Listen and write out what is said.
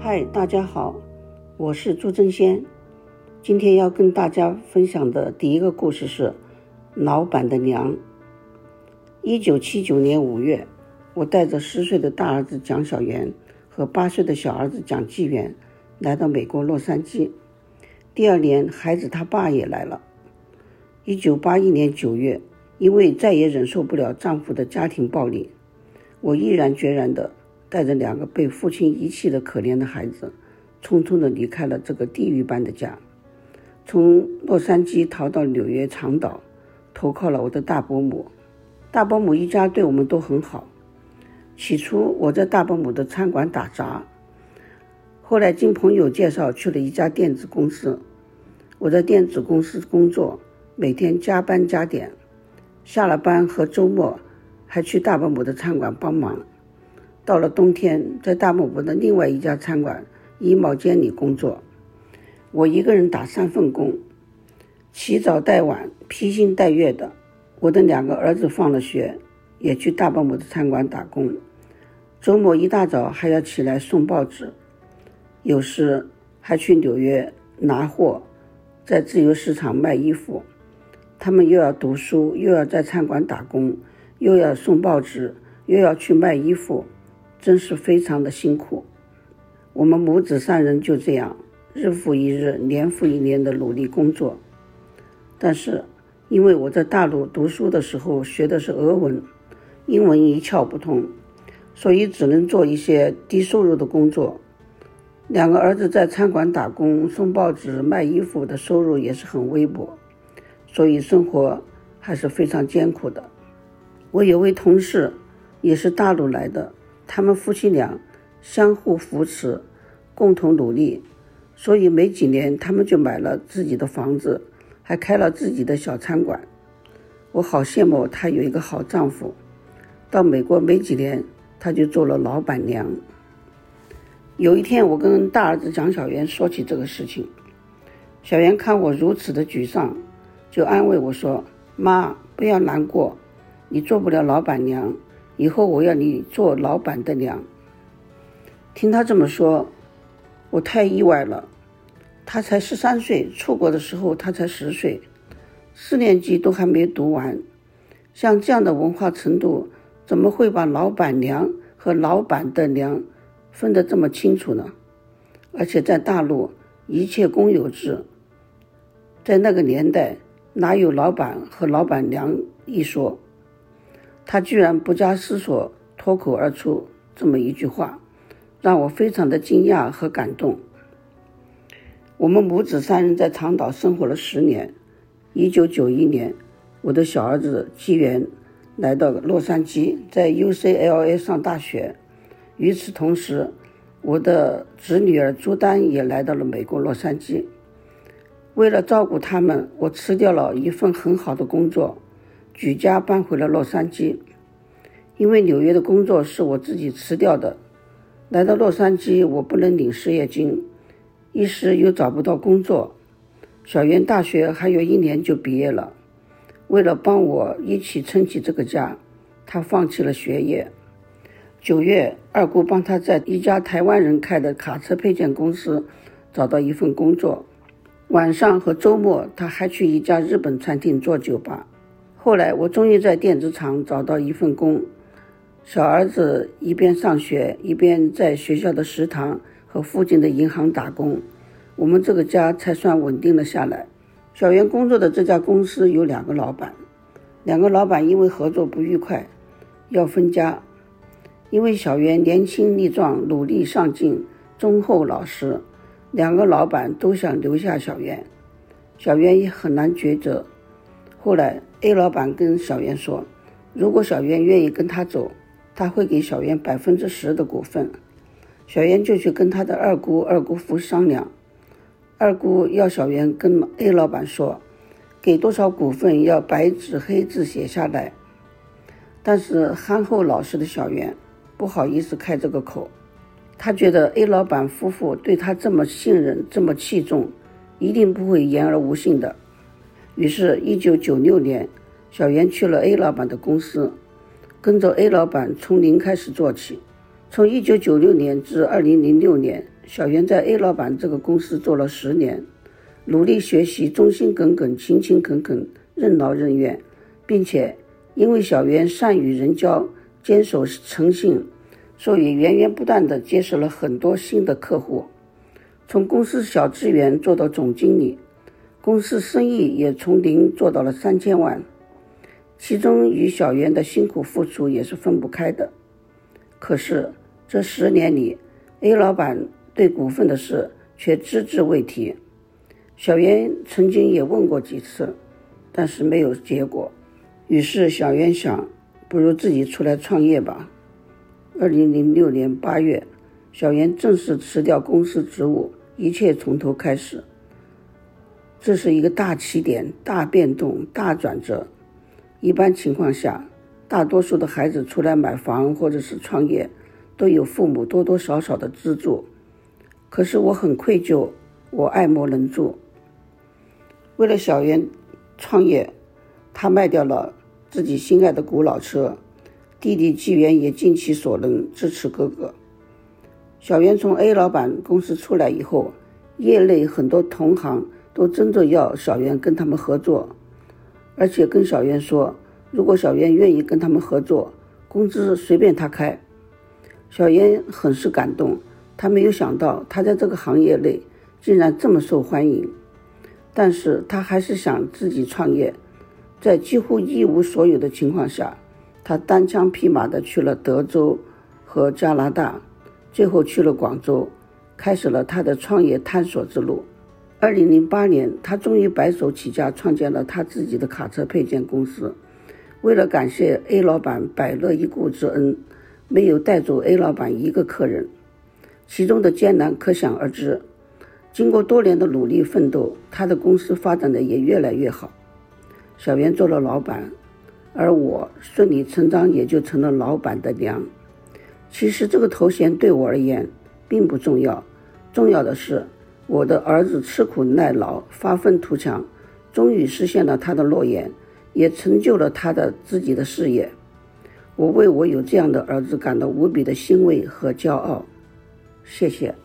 嗨，大家好，我是朱真仙。今天要跟大家分享的第一个故事是老板的娘。1979年5月，我带着10岁的大儿子蒋小元和8岁的小儿子蒋继元来到美国洛杉矶。第二年，孩子他爸也来了。1981年9月，因为再也忍受不了丈夫的家庭暴力，我毅然决然地带着2个被父亲遗弃的可怜的孩子，匆匆地离开了这个地狱般的家，从洛杉矶逃到纽约长岛，投靠了我的大伯母。大伯母一家对我们都很好。起初我在大伯母的餐馆打杂，后来经朋友介绍去了一家电子公司。我在电子公司工作，每天加班加点，下了班和周末还去大伯母的餐馆帮忙。到了冬天，在大伯母的另外一家餐馆衣帽间里工作。我一个人打3份工，起早带晚，披星戴月的。我的2个儿子放了学，也去大伯母的餐馆打工。周末一大早还要起来送报纸，有时还去纽约拿货，在自由市场卖衣服。他们又要读书，又要在餐馆打工，又要送报纸，又要去卖衣服，真是非常的辛苦。我们母子3人就这样日复一日，年复一年的努力工作。但是因为我在大陆读书的时候学的是俄文，英文一窍不通，所以只能做一些低收入的工作。2个儿子在餐馆打工，送报纸，卖衣服的收入也是很微薄，所以生活还是非常艰苦的。我有位同事也是大陆来的，他们夫妻俩相互扶持，共同努力，所以没几年他们就买了自己的房子，还开了自己的小餐馆。我好羡慕她有一个好丈夫。到美国没几年，她就做了老板娘。有一天，我跟大儿子蒋小元说起这个事情，小元看我如此的沮丧，就安慰我说：妈，不要难过，你做不了老板娘，以后我要你做老板的娘。听他这么说，我太意外了。他才13岁，出国的时候他才10岁，4年级都还没读完。像这样的文化程度，怎么会把老板娘和老板的娘分得这么清楚呢？而且在大陆一切公有制，在那个年代哪有老板和老板娘一说？他居然不加思索脱口而出这么一句话，让我非常的惊讶和感动。我们母子3人在长岛生活了10年。1991年，我的小儿子继元来到洛杉矶，在 UCLA 上大学。与此同时，我的侄女儿朱丹也来到了美国洛杉矶。为了照顾他们，我辞掉了一份很好的工作，举家搬回了洛杉矶。因为纽约的工作是我自己辞掉的，来到洛杉矶我不能领失业金，一时又找不到工作。小元大学还有1年就毕业了，为了帮我一起撑起这个家，他放弃了学业。9月，二姑帮他在一家台湾人开的卡车配件公司找到一份工作，晚上和周末他还去一家日本餐厅做酒吧。后来我终于在电子厂找到一份工，小儿子一边上学，一边在学校的食堂和附近的银行打工，我们这个家才算稳定了下来。小元工作的这家公司有2个老板，2个老板因为合作不愉快要分家。因为小元年轻力壮，努力上进，忠厚老实，2个老板都想留下小元，小元也很难抉择。后来 A 老板跟小元说，如果小元愿意跟他走，他会给小元10%的股份。小元就去跟他的二姑父商量，二姑要小元跟 A 老板说，给多少股份要白纸黑字写下来。但是憨厚老实的小元不好意思开这个口，他觉得 A 老板夫妇对他这么信任，这么器重，一定不会言而无信的。于是1996年，小元去了 A 老板的公司，跟着 A 老板从零开始做起。从1996年至2006年， 小袁在 A 老板这个公司做了10年，努力学习，忠心耿耿，勤勤恳恳，任劳任怨，并且因为小袁善与人交，坚守诚信，所以源源不断地结识了很多新的客户，从公司小职员做到总经理，公司生意也从0做到了3000万，其中与小袁的辛苦付出也是分不开的。可是这10年里， A 老板对股份的事却只字未提。小袁曾经也问过几次，但是没有结果。于是小袁想，不如自己出来创业吧。2006年8月，小袁正式辞掉公司职务，一切从头开始。这是一个大起点、大变动、大转折。一般情况下，大多数的孩子出来买房或者是创业，都有父母多多少少的资助。可是我很愧疚，我爱莫能助。为了小袁创业，他卖掉了自己心爱的古老车，弟弟纪元也尽其所能支持哥哥。小袁从 A 老板公司出来以后，业内很多同行都争着要小袁跟他们合作，而且跟小袁说，如果小袁愿意跟他们合作，工资随便他开。小袁很是感动，他没有想到他在这个行业内竟然这么受欢迎，但是他还是想自己创业。在几乎一无所有的情况下，他单枪匹马地去了德州和加拿大，最后去了广州，开始了他的创业探索之路。2008年，他终于白手起家，创建了他自己的卡车配件公司。为了感谢 A 老板百乐一顾之恩，没有带走 A 老板一个客人，其中的艰难可想而知。经过多年的努力奋斗，他的公司发展的也越来越好。小袁做了老板，而我顺理成章也就成了老板的娘。其实这个头衔对我而言并不重要，重要的是我的儿子吃苦耐劳，发愤图强，终于实现了他的诺言，也成就了他的自己的事业。我为我有这样的儿子感到无比的欣慰和骄傲。谢谢。